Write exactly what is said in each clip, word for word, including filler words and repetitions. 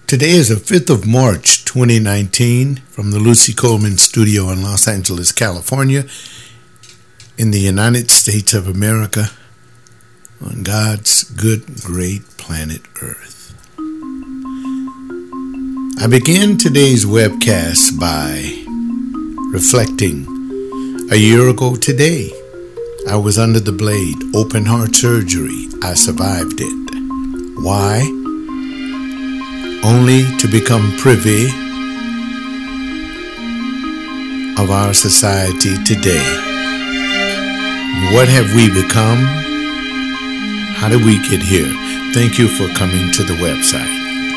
Today is the fifth of March, twenty nineteen, from the Lucy Coleman Studio in Los Angeles, California, in the United States of America, on God's good, great planet Earth. I begin today's webcast by reflecting. A year ago today, I was under the blade, open heart surgery. I survived it. Why? Only to become privy of our society today. What have we become? How did we get here? Thank you for coming to the website.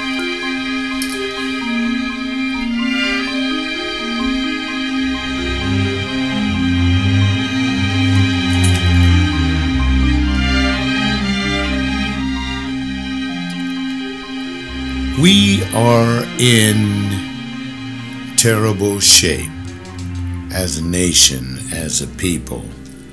We are in terrible shape as a nation, as a people,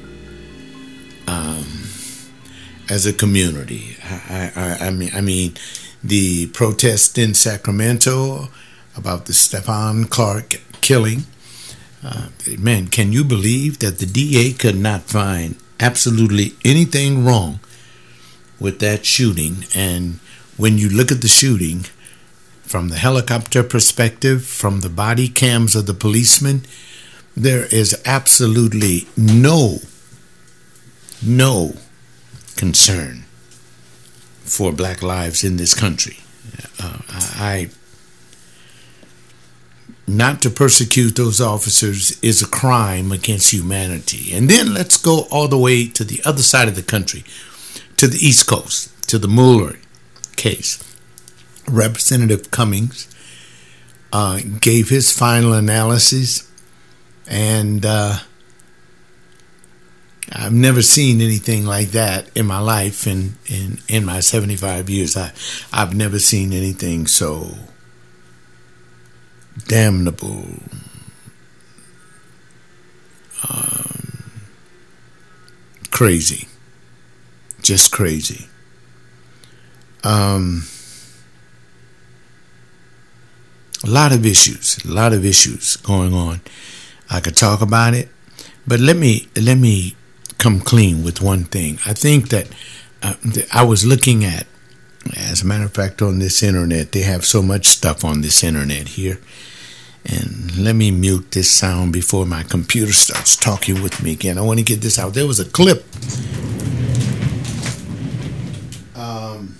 um, as a community. I, I, I mean, I mean, the protest in Sacramento about the Stephon Clark killing. Uh, man, can you believe that the D A could not find absolutely anything wrong with that shooting? And when you look at the shooting, from the helicopter perspective, from the body cams of the policemen, there is absolutely no, no concern for black lives in this country. Uh, I, not to persecute those officers is a crime against humanity. And then let's go all the way to the other side of the country, to the East Coast, to the Mueller case. Representative Cummings uh, gave his final analysis, and uh, I've never seen anything like that in my life. In in, in my seventy-five years, I, I've never seen anything so damnable, um, crazy, just crazy. Um... A lot of issues, a lot of issues going on. I could talk about it, but let me let me come clean with one thing. I think that uh, I was looking at, as a matter of fact, on this internet, they have so much stuff on this internet here. And let me mute this sound before my computer starts talking with me again. I want to get this out. There was a clip. Um...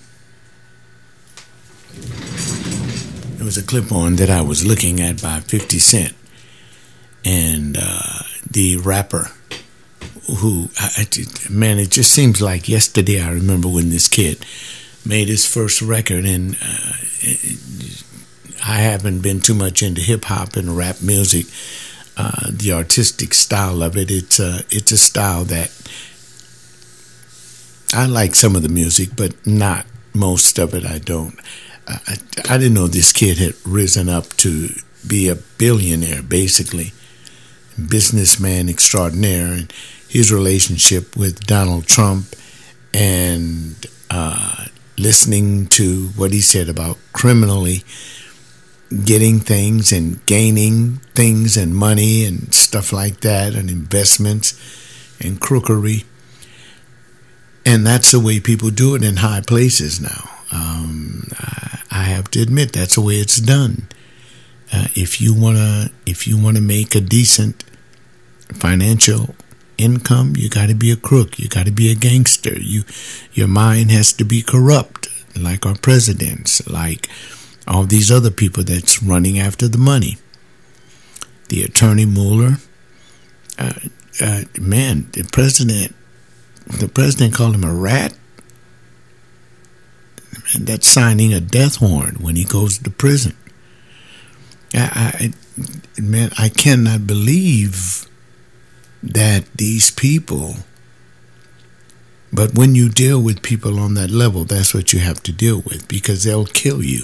There was a clip on that I was looking at by fifty Cent, and uh, the rapper who, I, I, man, it just seems like yesterday. I remember when this kid made his first record, and uh, it, I haven't been too much into hip hop and rap music, uh, the artistic style of it. It's a, it's a style that I like some of the music, but not most of it. I don't. I, I didn't know this kid had risen up to be a billionaire, basically, businessman extraordinaire, and his relationship with Donald Trump, and uh, listening to what he said about criminally getting things and gaining things and money and stuff like that, and investments and crookery. And that's the way people do it in high places now. Um, I, I have to admit that's the way it's done. Uh, if you wanna, if you wanna make a decent financial income, you got to be a crook. You got to be a gangster. You, your mind has to be corrupt, like our presidents, like all these other people that's running after the money. The attorney Mueller, uh, uh, man, the president, the president called him a rat. And that's signing a death warrant when he goes to prison. I, I, man, I cannot believe that these people, but when you deal with people on that level, that's what you have to deal with, because they'll kill you.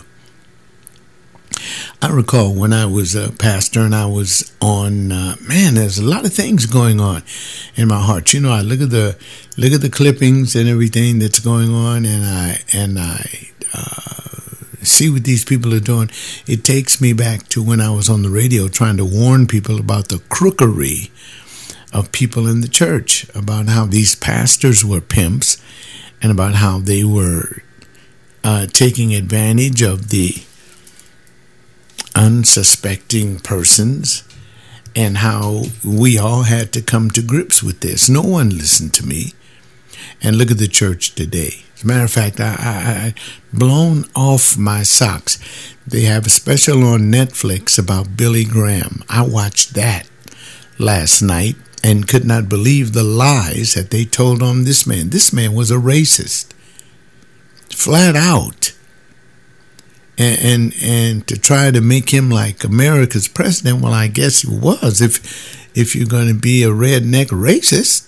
I recall when I was a pastor and I was on, uh, man, there's a lot of things going on in my heart. You know, I look at the look at the clippings and everything that's going on, and I and I uh, see what these people are doing. It takes me back to when I was on the radio trying to warn people about the crookery of people in the church, about how these pastors were pimps and about how they were uh, taking advantage of the unsuspecting persons, and how we all had to come to grips with this. No one listened to me. And look at the church today. As a matter of fact, I, I, I blown off my socks. They have a special on Netflix about Billy Graham. I watched that last night and could not believe the lies that they told on this man. This man was a racist, flat out. And, and and to try to make him like America's president, well, I guess he was. If if you're going to be a redneck racist.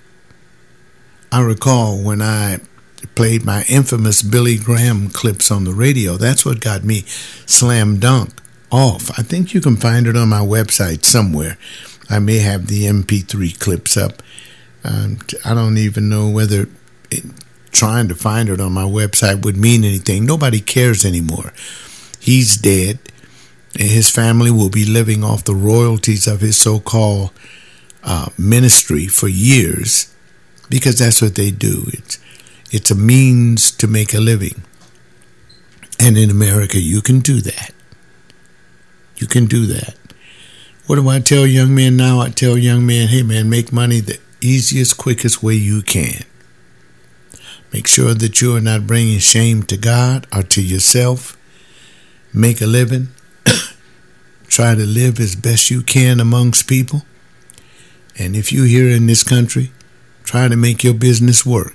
I recall when I played my infamous Billy Graham clips on the radio, that's what got me slam dunk off. I think you can find it on my website somewhere. I may have the M P three clips up. Um, I don't even know whether it, trying to find it on my website would mean anything. Nobody cares anymore. He's dead, and his family will be living off the royalties of his so-called uh, ministry for years, because that's what they do. It's it's a means to make a living. And in America, you can do that. You can do that. What do I tell young men now? I tell young men, hey man, make money the easiest, quickest way you can. Make sure that you are not bringing shame to God or to yourself. Make a living. Try to live as best you can amongst people. And if you're here in this country, try to make your business work.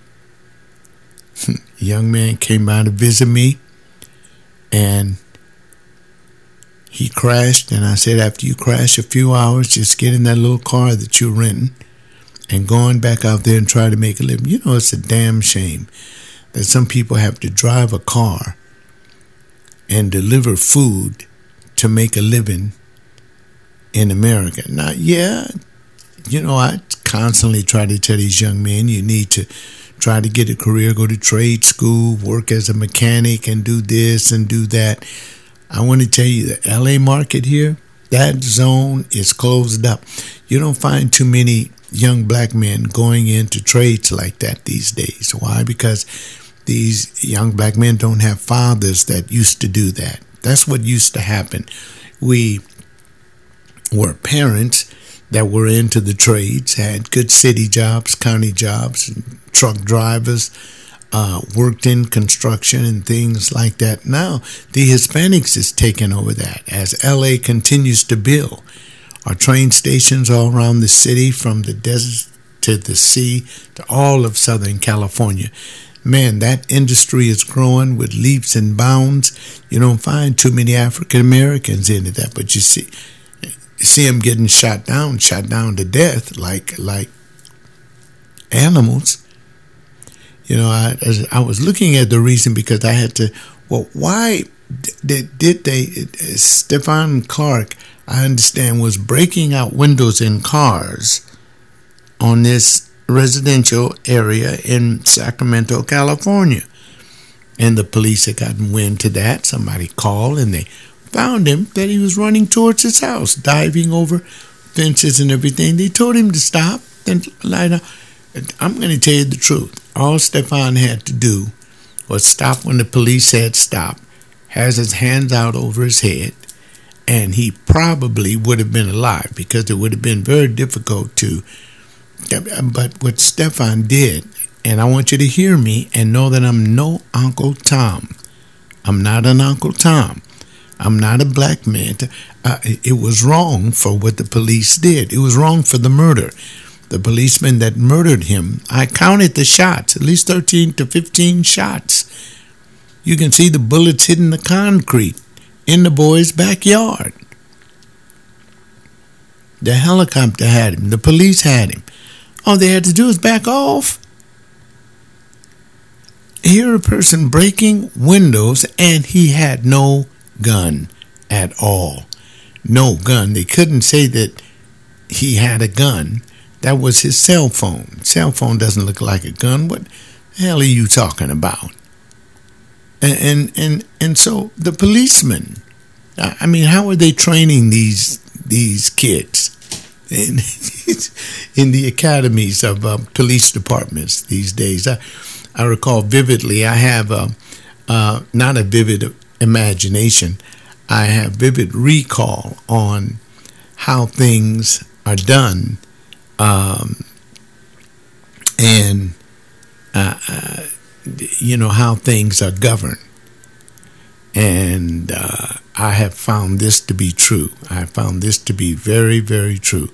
A young man came by to visit me, and he crashed. And I said, after you crash a few hours, just get in that little car that you're renting and going back out there and try to make a living. You know, it's a damn shame that some people have to drive a car and deliver food to make a living in America. Now, yeah, you know, I constantly try to tell these young men, you need to try to get a career, go to trade school, work as a mechanic, and do this and do that. I want to tell you, the L A market here, that zone is closed up. You don't find too many young black men going into trades like that these days. Why? Because these young black men don't have fathers that used to do that. That's what used to happen. We were parents that were into the trades, had good city jobs, county jobs, and truck drivers, uh, worked in construction and things like that. Now, the Hispanics is taking over that as L A continues to build. Our train stations all around the city, from the desert to the sea to all of Southern California. Man, that industry is growing with leaps and bounds. You don't find too many African Americans into that, but you see, you see them getting shot down, shot down to death, like like animals. You know, I I was looking at the reason, because I had to. Well, why did did they? Stephon Clark, I understand, was breaking out windows in cars on this residential area in Sacramento, California. And the police had gotten wind to that. Somebody called, and they found him that he was running towards his house, diving over fences and everything. They told him to stop and lie down. I'm going to tell you the truth. All Stephon had to do was stop when the police said stop, has his hands out over his head, and he probably would have been alive, because it would have been very difficult to. But what Stephon did, and I want you to hear me and know that I'm no Uncle Tom. I'm not an Uncle Tom. I'm not a black man. Uh, it was wrong for what the police did. It was wrong for the murder. The policeman that murdered him, I counted the shots, at least thirteen to fifteen shots. You can see the bullets hitting the concrete in the boy's backyard. The helicopter had him. The police had him. All they had to do was back off. Here a person breaking windows, and he had no gun at all. No gun. They couldn't say that he had a gun. That was his cell phone. Cell phone doesn't look like a gun. What the hell are you talking about? And and and, and so the policemen, I mean, how are they training these these kids in in the academies of uh, police departments these days? I, I recall vividly. I have a, uh, not a vivid imagination. I have vivid recall on how things are done, um, and uh, uh, you know how things are governed. And uh, I have found this to be true. I have found this to be very, very true.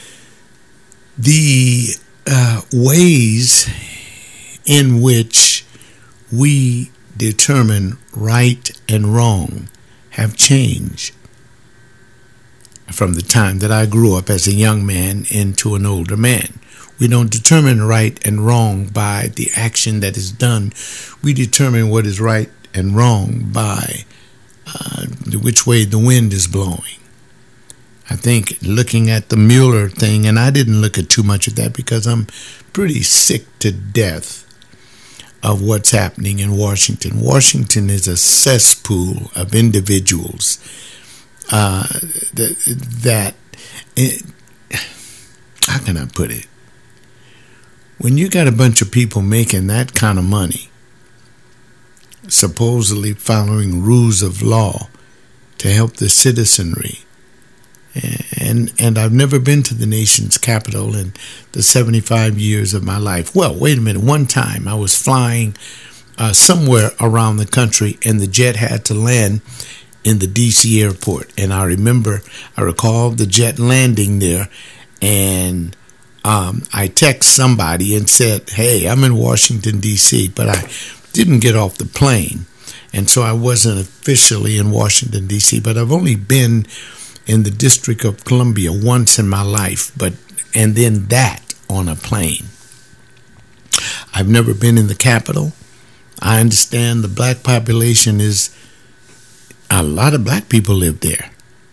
The uh, ways in which we determine right and wrong have changed from the time that I grew up as a young man into an older man. We don't determine right and wrong by the action that is done. We determine what is right and wrong by uh, which way the wind is blowing. I think looking at the Mueller thing, and I didn't look at too much of that because I'm pretty sick to death of what's happening in Washington. Washington is a cesspool of individuals uh, that, that it, how can I put it? When you got a bunch of people making that kind of money, supposedly following rules of law to help the citizenry, and and I've never been to the nation's capital in the seventy-five years of my life. Well, wait a minute. One time I was flying uh, somewhere around the country, and the jet had to land in the D C airport. And I remember, I recall the jet landing there, and um, I text somebody and said, "Hey, I'm in Washington, D C," but I didn't get off the plane, and so I wasn't officially in Washington, D C, but I've only been in the District of Columbia once in my life, but and then that on a plane. I've never been in the Capitol. I understand the black population is, a lot of black people live there.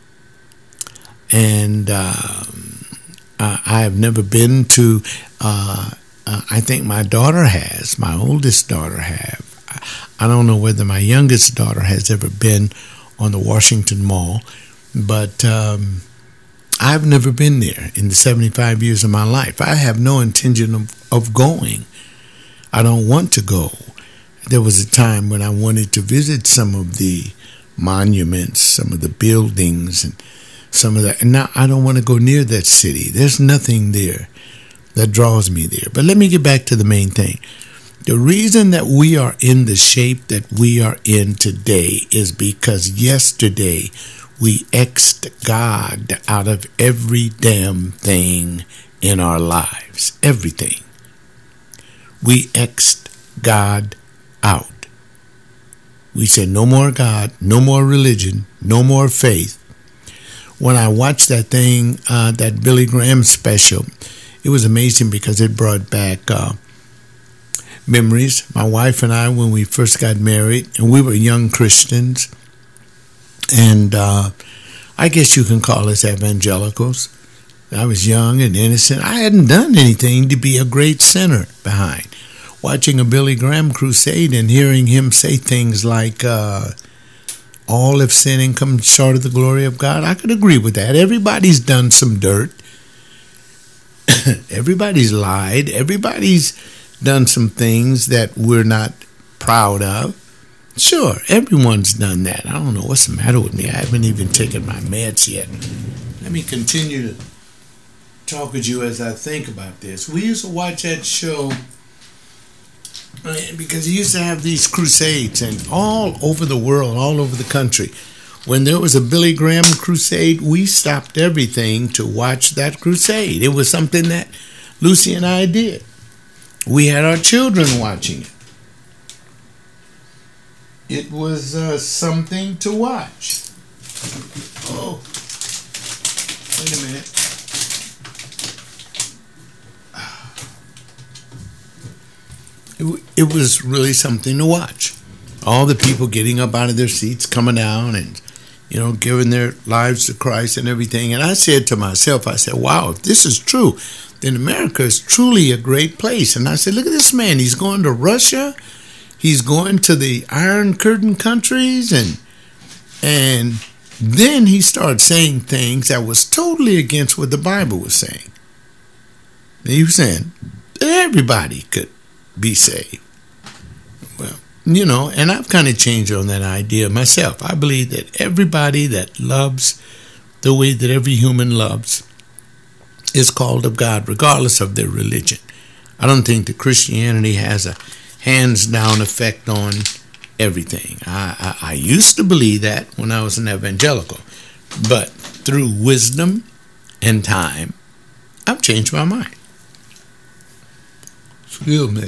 And uh, I have never been to, uh, uh, I think my daughter has, my oldest daughter have. I don't know whether my youngest daughter has ever been on the Washington Mall, but um, I've never been there in the seventy-five years of my life. I have no intention of, of going. I don't want to go. There was a time when I wanted to visit some of the monuments, some of the buildings, and some of that. And now I don't want to go near that city. There's nothing there that draws me there. But let me get back to the main thing. The reason that we are in the shape that we are in today is because yesterday we X'd God out of every damn thing in our lives. Everything. We X'd God out. We said no more God, no more religion, no more faith. When I watched that thing, uh, that Billy Graham special, it was amazing because it brought back uh, memories. My wife and I, when we first got married, and we were young Christians, and uh, I guess you can call us evangelicals. I was young and innocent. I hadn't done anything to be a great sinner behind. Watching a Billy Graham crusade and hearing him say things like, uh, all have sinned and come short of the glory of God, I could agree with that. Everybody's done some dirt. Everybody's lied. Everybody's done some things that we're not proud of. Sure, everyone's done that. I don't know what's the matter with me. I haven't even taken my meds yet. Let me continue to talk with you as I think about this. We used to watch that show because he used to have these crusades, and all over the world, all over the country. When there was a Billy Graham crusade, we stopped everything to watch that crusade. It was something that Lucy and I did. We had our children watching it. It was uh, something to watch. Oh, wait a minute. It, it was really something to watch. All the people getting up out of their seats, coming down and, you know, giving their lives to Christ and everything. And I said to myself, I said, wow, if this is true, then America is truly a great place. And I said, look at this man. He's going to Russia. he's going to the Iron Curtain countries, and and then he started saying things that was totally against what the Bible was saying. He was saying everybody could be saved. Well, you know, and I've kind of changed on that idea myself. I believe that everybody that loves the way that every human loves is called of God, regardless of their religion. I don't think that Christianity has a hands-down effect on everything. I, I, I used to believe that when I was an evangelical, but through wisdom and time, I've changed my mind. Excuse me.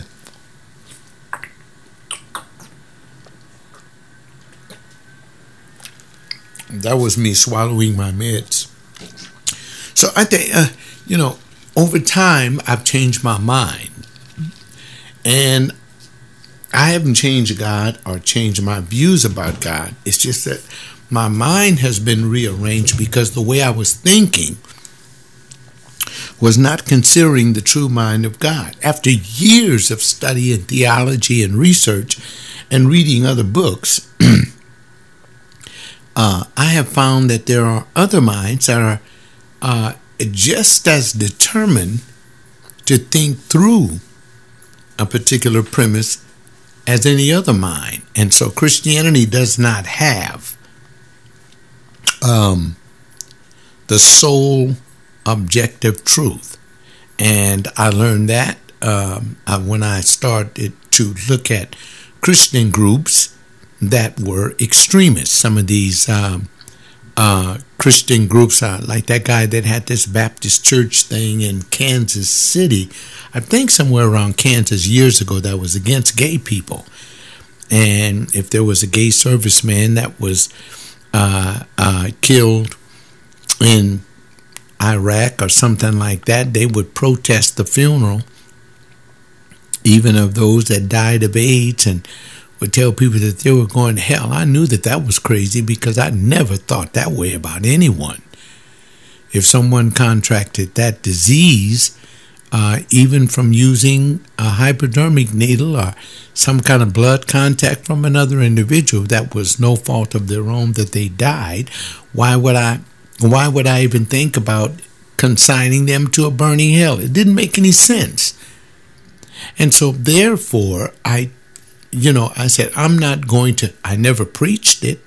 That was me swallowing my meds. So I think, uh, you know, over time, I've changed my mind. And I haven't changed God or changed my views about God. It's just that my mind has been rearranged because the way I was thinking was not considering the true mind of God. After years of study and theology and research and reading other books, uh, I have found that there are other minds that are uh, just as determined to think through a particular premise as any other mind. And so Christianity does not have um, the sole objective truth. And I learned that um, I, when I started to look at Christian groups that were extremists. Some of these um, uh, Christian groups, uh, like that guy that had this Baptist church thing in Kansas City, I think somewhere around Kansas years ago, that was against gay people. And if there was a gay serviceman that was uh, uh, killed in Iraq or something like that, they would protest the funeral, even of those that died of AIDS, and would tell people that they were going to hell. I knew that that was crazy because I never thought that way about anyone. If someone contracted that disease, uh, even from using a hypodermic needle or some kind of blood contact from another individual, that was no fault of their own that they died, why would I why would I even think about consigning them to a burning hell? It didn't make any sense. And so therefore, I You know, I said, I'm not going to, I never preached it.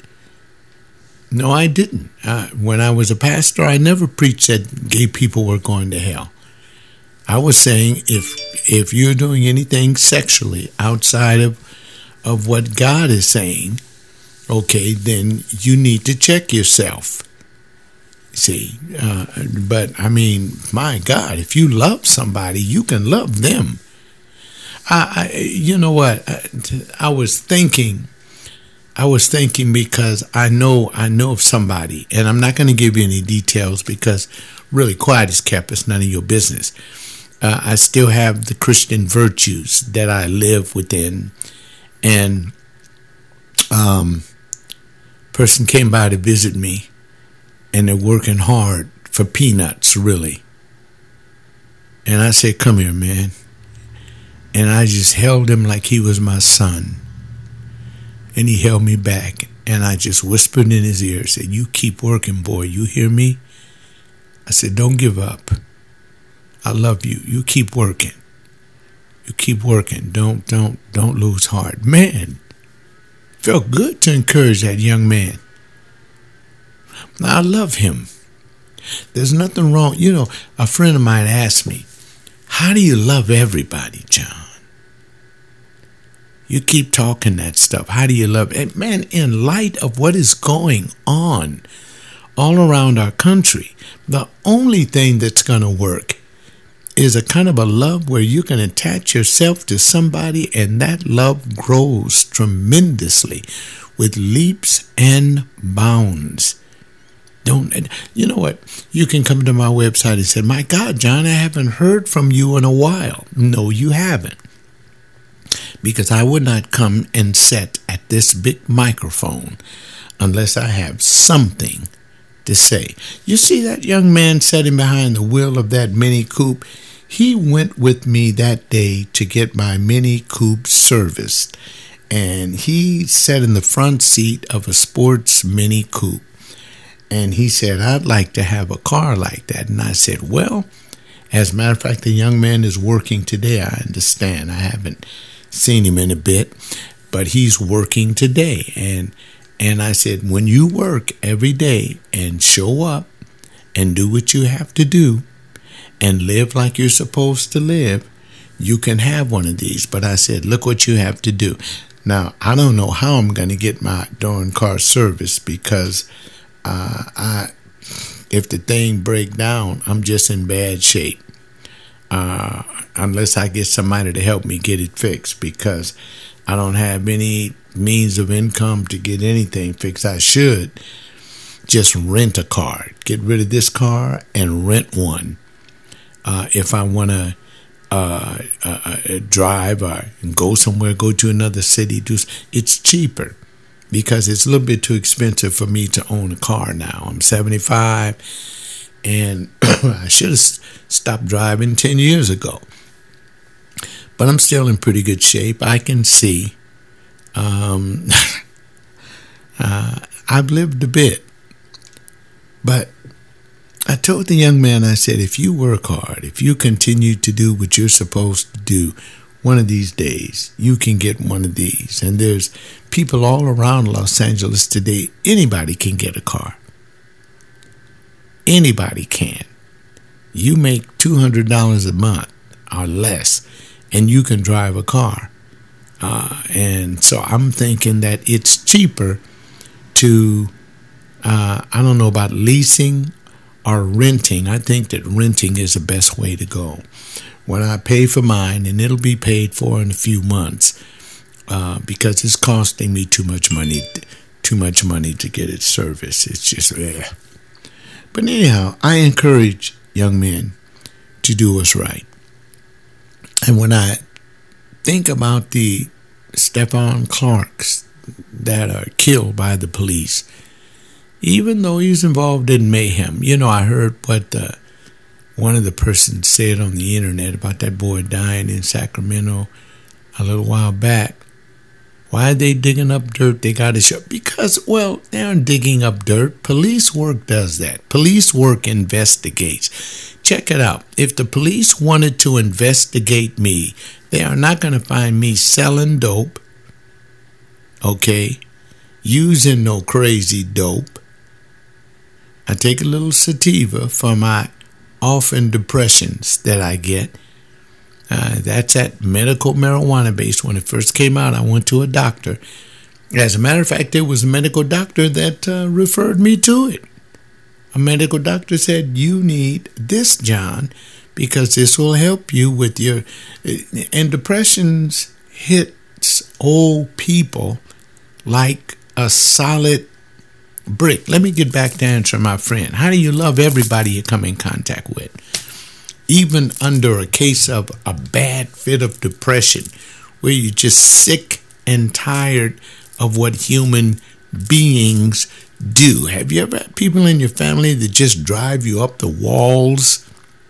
No, I didn't. Uh, when I was a pastor, I never preached that gay people were going to hell. I was saying, if if you're doing anything sexually outside of, of what God is saying, okay, then you need to check yourself. See, uh, but I mean, my God, if you love somebody, you can love them. I, I, you know what? I, I was thinking, I was thinking because I know, I know of somebody, and I'm not going to give you any details because really quiet is kept. It's none of your business. Uh, I still have the Christian virtues that I live within, and um, person came by to visit me, and they're working hard for peanuts, really. And I said, "Come here, man." And I just held him like he was my son. And he held me back. And I just whispered in his ear, said, "You keep working, boy. You hear me?" I said, "Don't give up. I love you. You keep working. You keep working. Don't, don't, don't lose heart." Man, felt good to encourage that young man. I love him. There's nothing wrong. You know, a friend of mine asked me, "How do you love everybody, John? You keep talking that stuff. How do you love it?" Man, in light of what is going on all around our country, the only thing that's going to work is a kind of a love where you can attach yourself to somebody, and that love grows tremendously with leaps and bounds. Don't, you know what? You can come to my website and say, "My God, John, I haven't heard from you in a while." No, you haven't. Because I would not come and sit at this big microphone unless I have something to say. You see that young man sitting behind the wheel of that Mini Coupe? He went with me that day to get my Mini Coupe serviced. and he sat in the front seat of a sports Mini Coupe. And he said, I'd like to have a car like that. And I said, well, as a matter of fact, the young man is working today. I understand. I haven't seen him in a bit, but he's working today. And and I said, when you work every day and show up and do what you have to do and live like you're supposed to live, you can have one of these. But I said, look what you have to do. Now, I don't know how I'm going to get my darn car serviced because uh, I, if the thing break down, I'm just in bad shape. Uh, unless I get somebody to help me get it fixed, because I don't have any means of income to get anything fixed. I should just rent a car, get rid of this car and rent one. Uh, if I want to uh, uh, uh, drive or go somewhere, go to another city, do it's cheaper because it's a little bit too expensive for me to own a car now. I'm seventy-five. And I should have stopped driving ten years ago. But I'm still in pretty good shape. I can see. Um, uh, I've lived a bit. But I told the young man, I said, if you work hard, if you continue to do what you're supposed to do, one of these days, you can get one of these. And there's people all around Los Angeles today. Anybody can get a car. Anybody can. You make two hundred dollars a month or less, and you can drive a car. Uh, and so I'm thinking that it's cheaper to, uh, I don't know about leasing or renting. I think that renting is the best way to go. When I pay for mine, and it'll be paid for in a few months, uh, because it's costing me too much money, too much money to get it serviced. It's just, eh. But anyhow, I encourage young men to do what's right. And when I think about the Stephon Clarks that are killed by the police, even though he's involved in mayhem, you know, I heard what uh, one of the persons said on the internet about that boy dying in Sacramento a little while back. Why are they digging up dirt? They got to show. Because, well, they aren't digging up dirt. Police work does that. Police work investigates. Check it out. If the police wanted to investigate me, they are not going to find me selling dope, okay, using no crazy dope. I take a little sativa for my often depressions that I get. Uh, that's at medical marijuana base. When it first came out, I went to a doctor. As a matter of fact, it was a medical doctor that uh, referred me to it. A medical doctor said, you need this, John, because this will help you with your... And depressions hits old people like a solid brick. Let me get back to answer my friend. How do you love everybody you come in contact with? Even under a case of a bad fit of depression, where you're just sick and tired of what human beings do. Have you ever had people in your family that just drive you up the walls?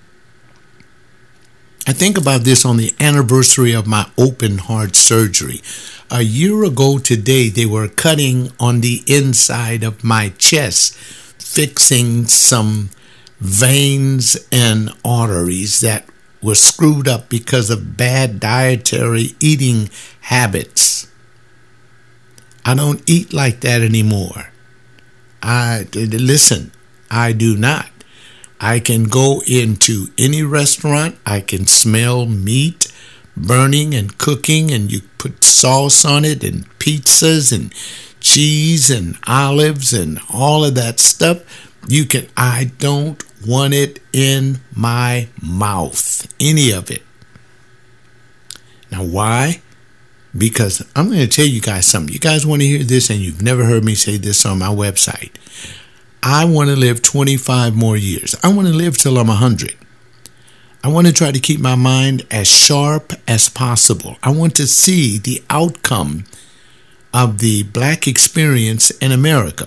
I think about this on the anniversary of my open heart surgery. A year ago today, they were cutting on the inside of my chest, fixing some veins and arteries that were screwed up because of bad dietary eating habits. I don't eat like that anymore. I listen, I do not. I can go into any restaurant. I can smell meat burning and cooking, and you put sauce on it and pizzas and cheese and olives and all of that stuff. You can, I don't want it in my mouth, any of it. Now, why? Because I'm going to tell you guys something. You guys want to hear this, and you've never heard me say this on my website. I want to live twenty-five more years. I want to live till I'm one hundred. I want to try to keep my mind as sharp as possible. I want to see the outcome of the black experience in America.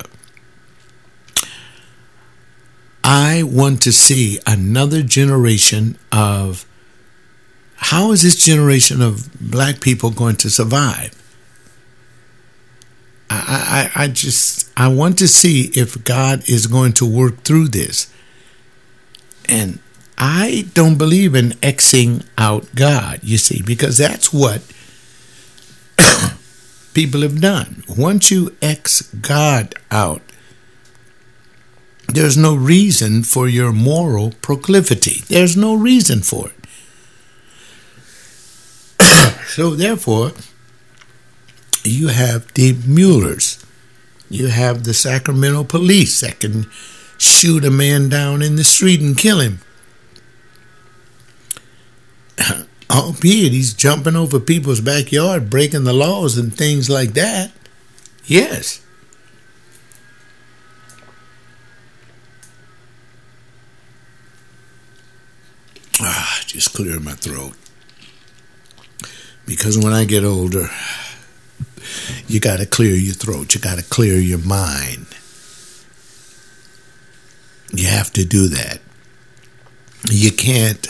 I want to see another generation of, how is this generation of black people going to survive? I, I, I just, I want to see if God is going to work through this. And I don't believe in Xing out God, you see, because that's what people have done. Once you X God out, there's no reason for your moral proclivity. There's no reason for it. So therefore, you have the Muellers. You have the Sacramento police that can shoot a man down in the street and kill him. Albeit he's jumping over people's backyard, breaking the laws and things like that. Yes. Ah, just clear my throat. Because when I get older, you got to clear your throat. You got to clear your mind. You have to do that. You can't.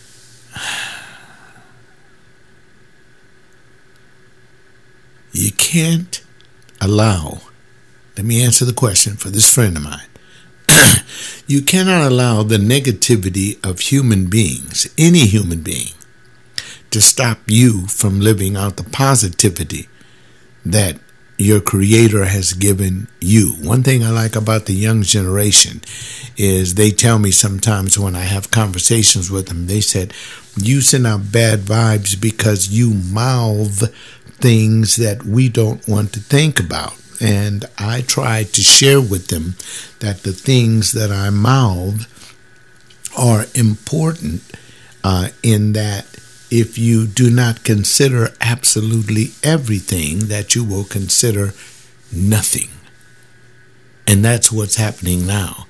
You can't allow. Let me answer the question for this friend of mine. You cannot allow the negativity of human beings, any human being, to stop you from living out the positivity that your Creator has given you. One thing I like about the young generation is they tell me sometimes when I have conversations with them, they said, you send out bad vibes because you mouth things that we don't want to think about. And I try to share with them that the things that I mouth are important uh, in that if you do not consider absolutely everything, that you will consider nothing. And that's what's happening now.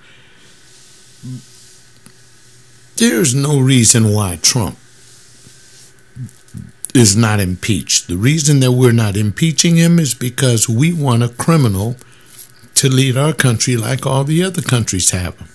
There's no reason why Trump is not impeached. The reason that we're not impeaching him is because we want a criminal to lead our country like all the other countries have them.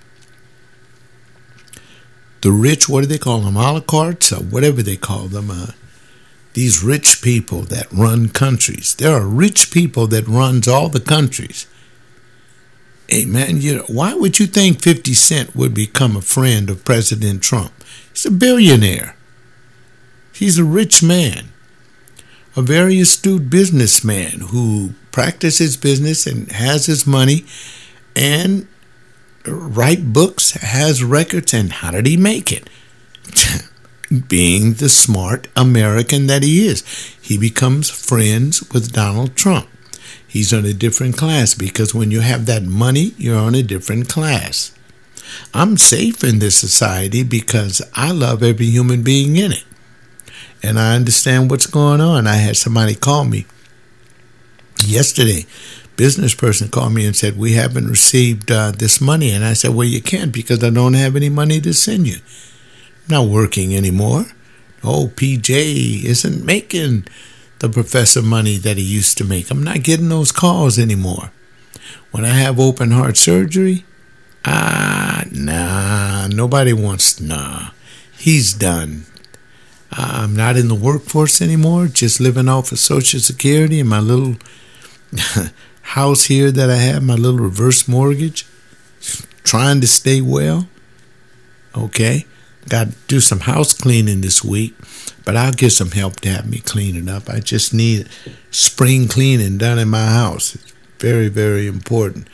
The rich, what do they call them? Oligarchs or whatever they call them. Uh, these rich people that run countries. There are rich people that runs all the countries. Hey man, you know, why would you think fifty Cent would become a friend of President Trump? He's a billionaire. He's a rich man, a very astute businessman who practices business and has his money and write books, has records. And how did he make it? Being the smart American that he is. He becomes friends with Donald Trump. He's on a different class because when you have that money, you're on a different class. I'm safe in this society because I love every human being in it. And I understand what's going on. I had somebody call me yesterday. Business person called me and said, we haven't received uh, this money. And I said, well, you can't because I don't have any money to send you. I'm not working anymore. Oh, P J isn't making the professor money that he used to make. I'm not getting those calls anymore. When I have open heart surgery, ah, nah, nobody wants, nah, he's done. I'm not in the workforce anymore, just living off of Social Security and my little house here that I have, my little reverse mortgage, trying to stay well. Okay, got to do some house cleaning this week, but I'll get some help to have me clean it up. I just need spring cleaning done in my house. It's very, very important.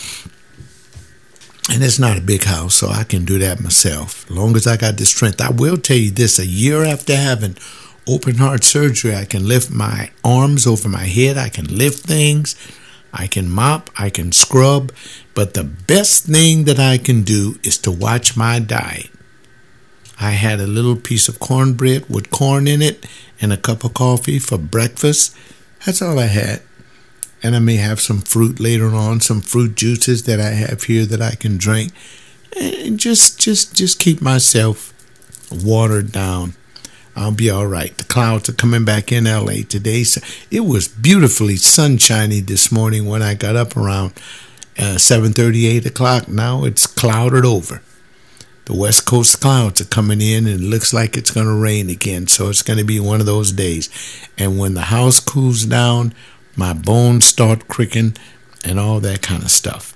And it's not a big house, so I can do that myself, as long as I got the strength. I will tell you this, a year after having open heart surgery, I can lift my arms over my head, I can lift things, I can mop, I can scrub, but the best thing that I can do is to watch my diet. I had a little piece of cornbread with corn in it and a cup of coffee for breakfast. That's all I had. And I may have some fruit later on, some fruit juices that I have here that I can drink. And just just, just keep myself watered down. I'll be all right. The clouds are coming back in L A today. So it was beautifully sunshiny this morning when I got up around uh, seven thirty, eight o'clock. Now it's clouded over. The West Coast clouds are coming in and it looks like it's going to rain again. So it's going to be one of those days. And when the house cools down, my bones start cricking, and all that kind of stuff.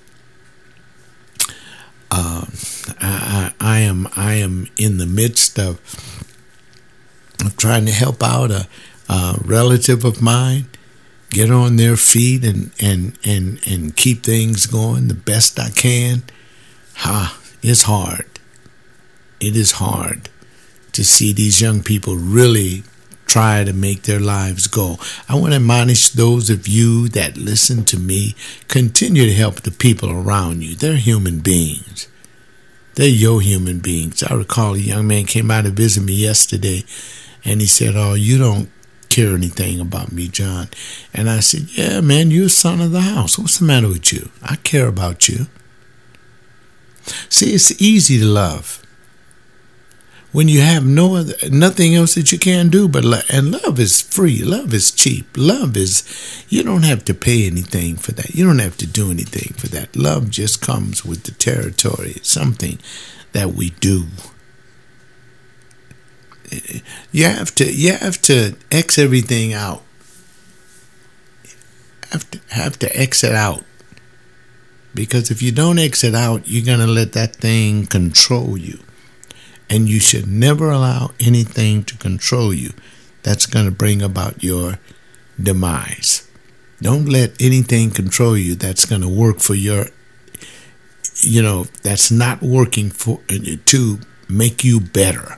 Uh, I, I, I am I am in the midst of, of trying to help out a, a relative of mine get on their feet and, and, and, and keep things going the best I can. Ha, it's hard. It is hard to see these young people really try to make their lives go. I want to admonish those of you that listen to me, continue to help the people around you. They're human beings. They're your human beings. I recall a young man came out to visit me yesterday, and he said, "Oh, you don't care anything about me, John." And I said, "Yeah, man, you're a son of the house. What's the matter with you? I care about you." See, it's easy to love when you have no other, nothing else that you can do but love. And love is free. Love is cheap. Love is, you don't have to pay anything for that. You don't have to do anything for that. Love just comes with the territory. It's something that we do. You have to, you have to X everything out. Have to, have to exit out. Because if you don't exit out, you're going to let that thing control you. And you should never allow anything to control you that's going to bring about your demise. Don't let anything control you that's going to work for your, you know, that's not working for to make you better.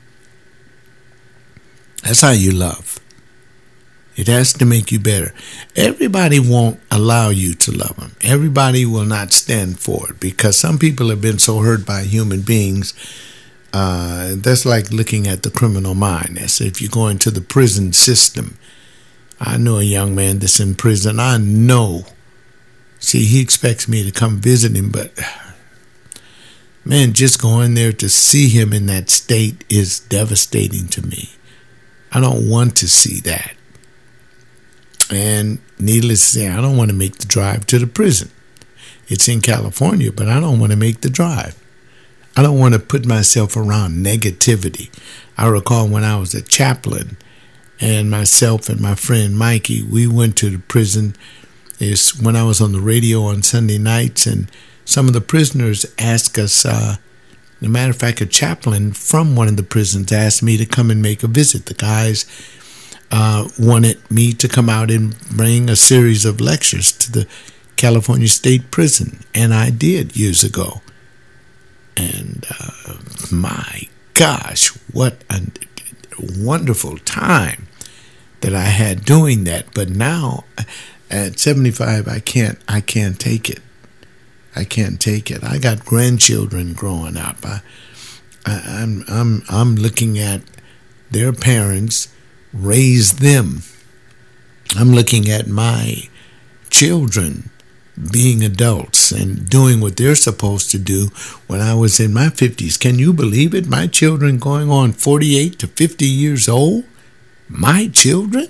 That's how you love. It has to make you better. Everybody won't allow you to love them. Everybody will not stand for it because some people have been so hurt by human beings. Uh, that's like looking at the criminal mind. That's if you go into the prison system. I know a young man that's in prison. I know. See, he expects me to come visit him, but man, just going there to see him in that state is devastating to me. I don't want to see that. And needless to say, I don't want to make the drive to the prison. It's in California, but I don't want to make the drive. I don't want to put myself around negativity. I recall when I was a chaplain and myself and my friend Mikey, we went to the prison. It's when I was on the radio on Sunday nights, and some of the prisoners asked us, uh, as a matter of fact, a chaplain from one of the prisons asked me to come and make a visit. The guys uh, wanted me to come out and bring a series of lectures to the California State Prison, and I did years ago. And uh, my gosh, what a wonderful time that I had doing that. But now at seventy-five, I can't, I can't take it. I can't take it. I got grandchildren growing up. I, I, I'm, I'm, I'm looking at their parents raise them. I'm looking at my children being adults and doing what they're supposed to do when I was in my fifties. Can you believe it? My children going on forty-eight to fifty years old? My children?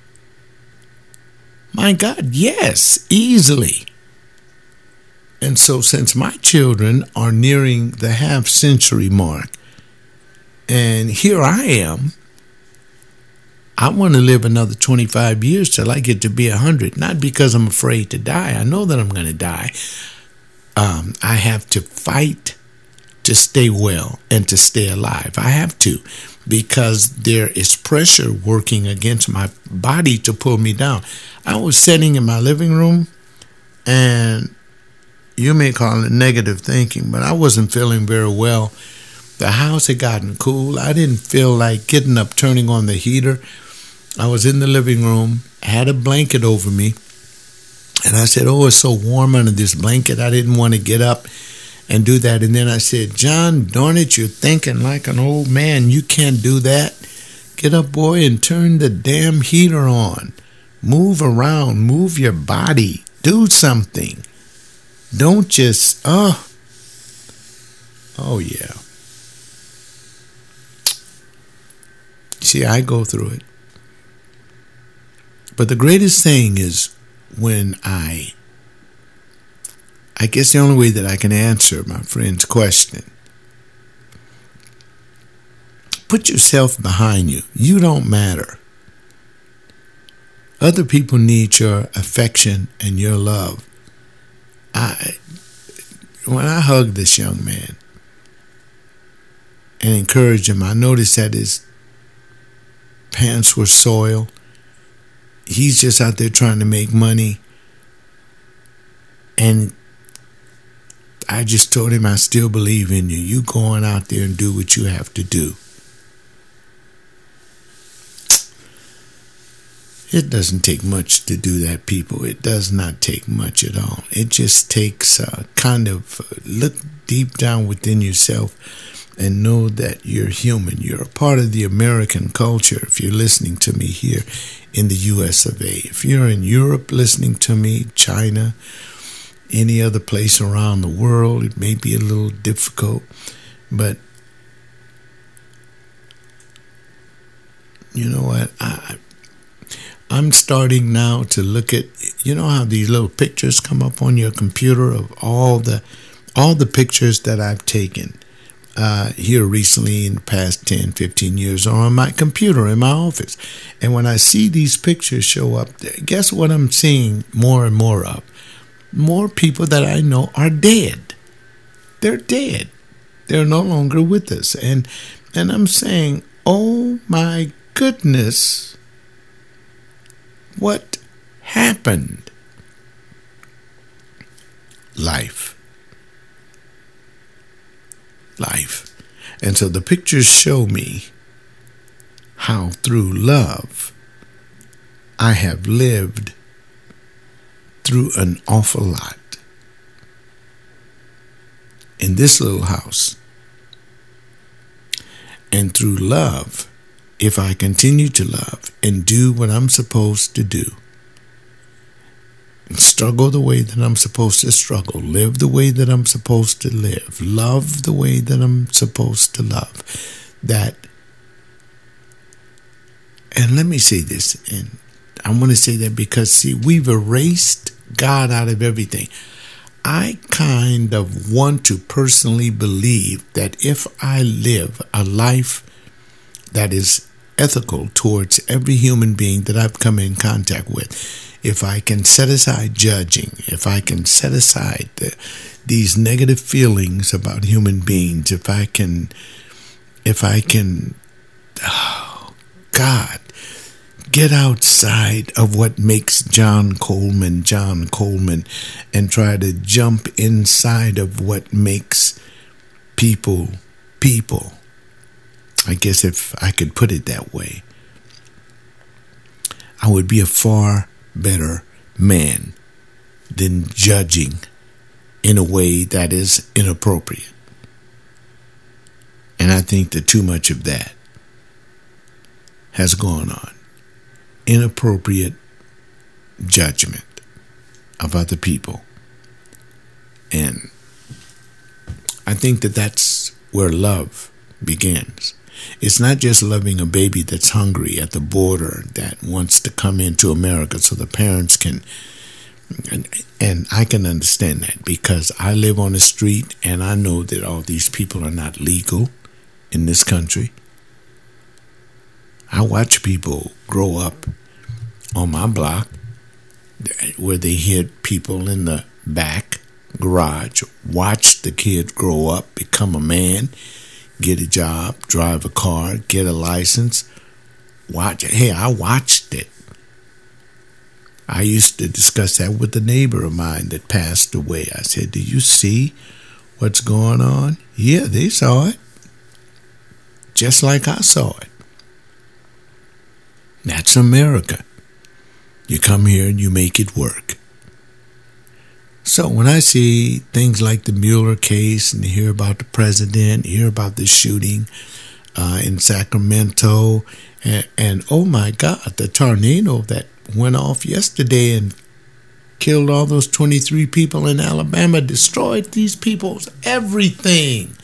My God, yes, easily. And so since my children are nearing the half century mark, and here I am, I want to live another twenty-five years till I get to be one hundred. Not because I'm afraid to die. I know that I'm going to die. Um, I have to fight to stay well and to stay alive. I have to, because there is pressure working against my body to pull me down. I was sitting in my living room, and you may call it negative thinking, but I wasn't feeling very well. The house had gotten cool. I didn't feel like getting up, turning on the heater. I was in the living room, had a blanket over me, and I said, oh, it's so warm under this blanket. I didn't want to get up and do that. And then I said, John, darn it, you're thinking like an old man. You can't do that. Get up, boy, and turn the damn heater on. Move around. Move your body. Do something. Don't just, oh, oh, yeah. See, I go through it. But the greatest thing is when I, I guess the only way that I can answer my friend's question, put yourself behind you. You don't matter. Other people need your affection and your love. I, when I hugged this young man and encouraged him, I noticed that his pants were soiled. He's just out there trying to make money. And I just told him, I still believe in you. You go on out there and do what you have to do. It doesn't take much to do that, people. It does not take much at all. It just takes uh, kind of uh, look deep down within yourself and know that you're human. You're a part of the American culture if you're listening to me here in the U S of A. If you're in Europe listening to me, China, any other place around the world, it may be a little difficult, but you know what? I, I'm starting now to look at, you know how these little pictures come up on your computer of all the all the pictures that I've taken uh, here recently in the past ten, fifteen years or on my computer in my office. And when I see these pictures show up, guess what I'm seeing more and more of? More people that I know are dead. They're dead. They're no longer with us. And and I'm saying, oh my goodness, what happened? Life. Life. And so the pictures show me how through love I have lived through an awful lot. In this little house. And through love, if I continue to love and do what I'm supposed to do, and struggle the way that I'm supposed to struggle, live the way that I'm supposed to live, love the way that I'm supposed to love, that, and let me say this, and I want to say that because, see, we've erased God out of everything. I kind of want to personally believe that if I live a life that is ethical towards every human being that I've come in contact with, if I can set aside judging, if I can set aside the, these negative feelings about human beings, if I can, if I can, oh, God, get outside of what makes John Coleman John Coleman and try to jump inside of what makes people people. I guess if I could put it that way, I would be a far better man than judging in a way that is inappropriate. And I think that too much of that has gone on. Inappropriate judgment of other people. And I think that that's where love begins. It's not just loving a baby that's hungry at the border that wants to come into America so the parents can, and, and I can understand that because I live on the street and I know that all these people are not legal in this country. I watch people grow up on my block where they hit people in the back garage, watch the kid grow up, become a man, get a job, drive a car, get a license. Watch. Hey, I watched it. I used to discuss that with a neighbor of mine that passed away. I said, do you see what's going on? Yeah, they saw it. Just like I saw it. That's America. You come here and you make it work. So when I see things like the Mueller case and hear about the president, hear about the shooting uh, in Sacramento, and, and oh my God, the tornado that went off yesterday and killed all those twenty-three people in Alabama, destroyed these people's everything.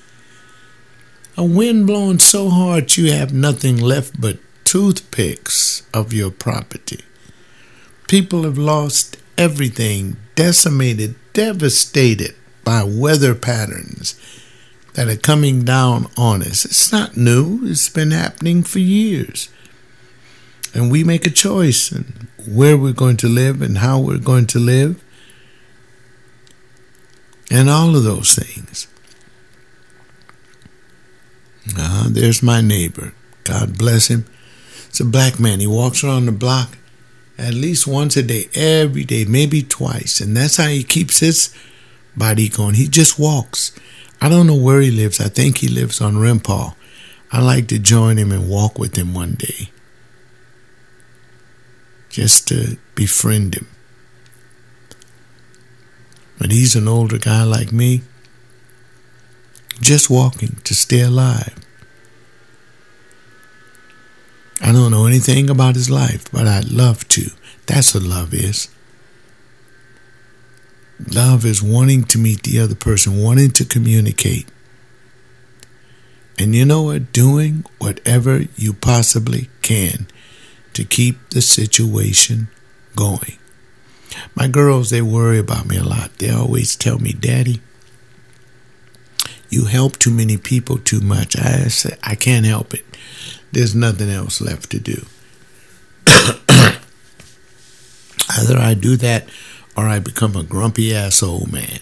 A wind blowing so hard you have nothing left but toothpicks of your property. People have lost everything, decimated, devastated by weather patterns that are coming down on us. It's not new. It's been happening for years. And we make a choice. And where we're going to live and how we're going to live, and all of those things. Uh, there's my neighbor. God bless him. It's a black man. He walks around the block at least once a day, every day, maybe twice. And that's how he keeps his body going. He just walks. I don't know where he lives. I think he lives on Rempal. I'd like to join him and walk with him one day, just to befriend him. But he's an older guy like me, just walking to stay alive. I don't know anything about his life, but I'd love to. That's what love is. Love is wanting to meet the other person, wanting to communicate. And you know what? Doing whatever you possibly can to keep the situation going. My girls, they worry about me a lot. They always tell me, Daddy, you help too many people too much. I say, I can't help it. There's nothing else left to do. Either I do that or I become a grumpy ass old man.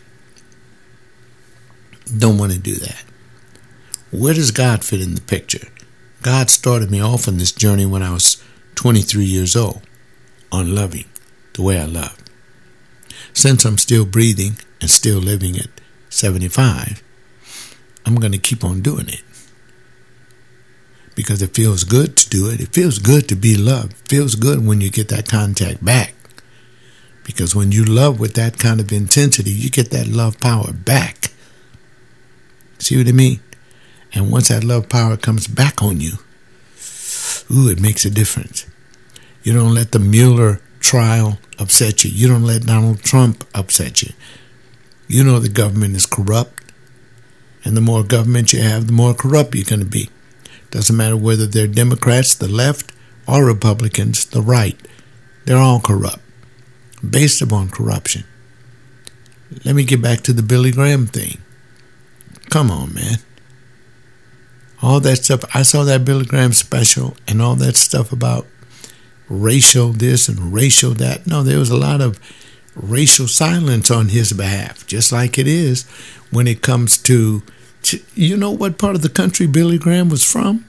Don't want to do that. Where does God fit in the picture? God started me off on this journey when I was twenty-three years old, on loving the way I love. Since I'm still breathing and still living at seventy-five, I'm going to keep on doing it. Because it feels good to do it. It feels good to be loved. It feels good when you get that contact back. Because when you love with that kind of intensity, you get that love power back. See what I mean? And once that love power comes back on you, ooh, it makes a difference. You don't let the Mueller trial upset you. You don't let Donald Trump upset you. You know the government is corrupt. And the more government you have, the more corrupt you're going to be. Doesn't matter whether they're Democrats, the left, or Republicans, the right. They're all corrupt, based upon corruption. Let me get back to the Billy Graham thing. Come on, man. All that stuff, I saw that Billy Graham special and all that stuff about racial this and racial that. No, there was a lot of racial silence on his behalf, just like it is when it comes to, to you know what part of the country Billy Graham was from?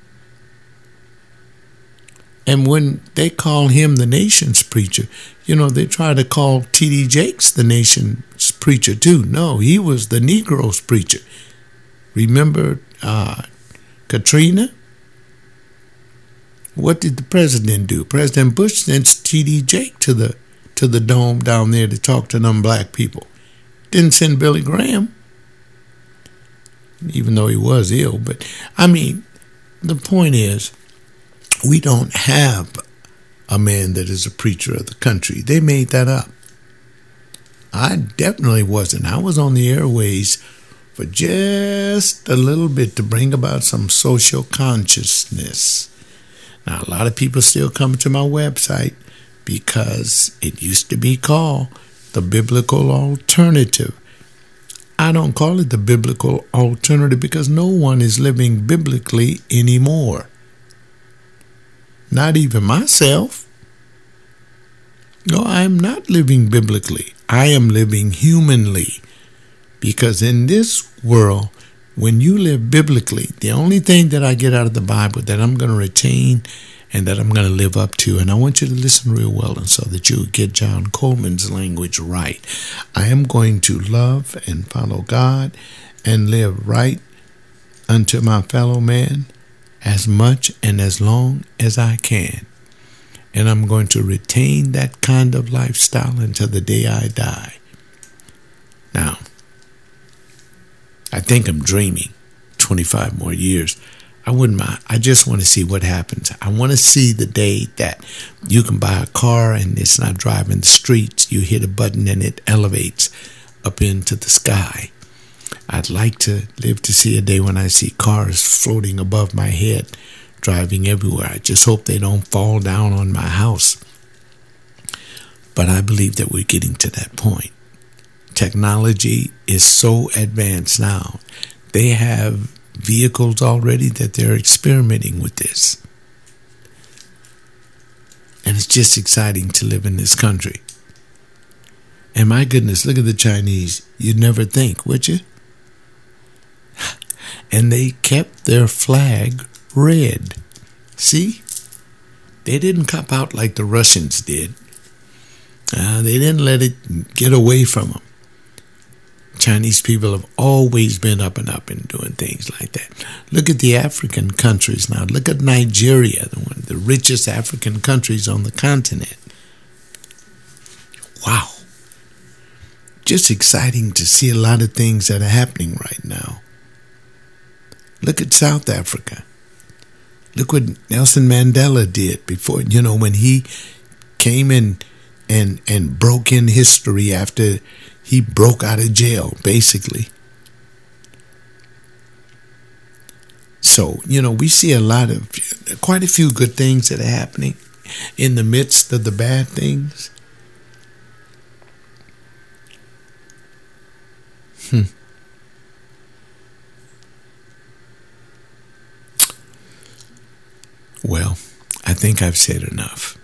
And when they call him the nation's preacher, you know, they try to call T D Jakes the nation's preacher too. No, he was the Negro's preacher. Remember uh, Katrina? What did the president do? President Bush sent T D Jake to the to the dome down there to talk to them black people. Didn't send Billy Graham, even though he was ill. But, I mean, the point is, we don't have a man that is a preacher of the country. They made that up. I definitely wasn't. I was on the airways for just a little bit to bring about some social consciousness. Now, a lot of people still come to my website because it used to be called the Biblical Alternative. I don't call it the Biblical Alternative because no one is living biblically anymore. Not even myself. No, I'm not living biblically. I am living humanly. Because in this world, when you live biblically, the only thing that I get out of the Bible that I'm going to retain and that I'm going to live up to, and I want you to listen real well and so that you get John Coleman's language right. I am going to love and follow God and live right unto my fellow man as much and as long as I can. And I'm going to retain that kind of lifestyle until the day I die. Now, I think I'm dreaming twenty-five more years. I wouldn't mind. I just want to see what happens. I want to see the day that you can buy a car and it's not driving the streets. You hit a button and it elevates up into the sky. I'd like to live to see a day when I see cars floating above my head, driving everywhere. I just hope they don't fall down on my house. But I believe that we're getting to that point. Technology is so advanced now. They have vehicles already that they're experimenting with this. And it's just exciting to live in this country. And my goodness, look at the Chinese. You'd never think, would you? And they kept their flag red. See? They didn't cop out like the Russians did. Uh, they didn't let it get away from them. Chinese people have always been up and up and doing things like that. Look at the African countries now. Look at Nigeria, the one of the richest African countries on the continent. Wow. Just exciting to see a lot of things that are happening right now. Look at South Africa. Look what Nelson Mandela did before, you know, when he came in and and broke in history after he broke out of jail, basically. So, you know, we see a lot of, quite a few good things that are happening in the midst of the bad things. Hmm. Well, I think I've said enough.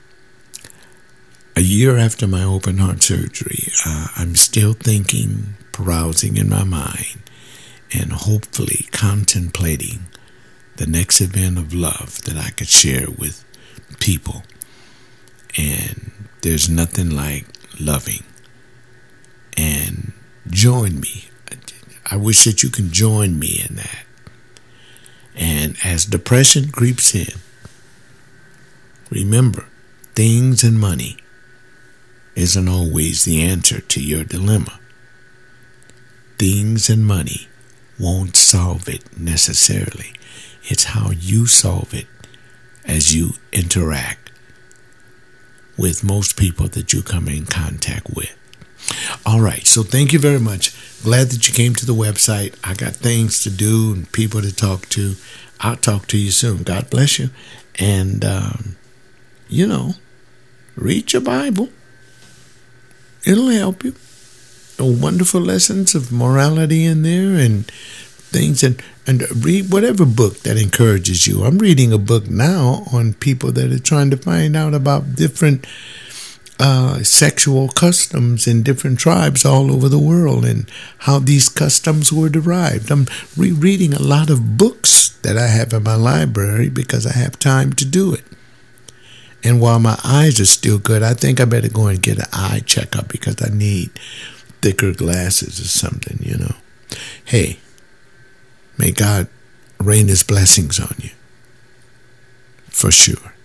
A year after my open heart surgery, uh, I'm still thinking, browsing in my mind, and hopefully contemplating the next event of love that I could share with people. And there's nothing like loving. And join me. I wish that you can join me in that. And as depression creeps in, remember, things and money isn't always the answer to your dilemma. Things and money won't solve it necessarily. It's how you solve it as you interact with most people that you come in contact with. All right, so thank you very much. Glad that you came to the website. I got things to do and people to talk to. I'll talk to you soon. God bless you. And, um, you know, read your Bible. It'll help you. Wonderful lessons of morality in there and things. And, and read whatever book that encourages you. I'm reading a book now on people that are trying to find out about different Uh, sexual customs in different tribes all over the world and how these customs were derived. I'm rereading a lot of books that I have in my library because I have time to do it. And while my eyes are still good, I think I better go and get an eye checkup because I need thicker glasses or something, you know. Hey, may God rain his blessings on you. For sure.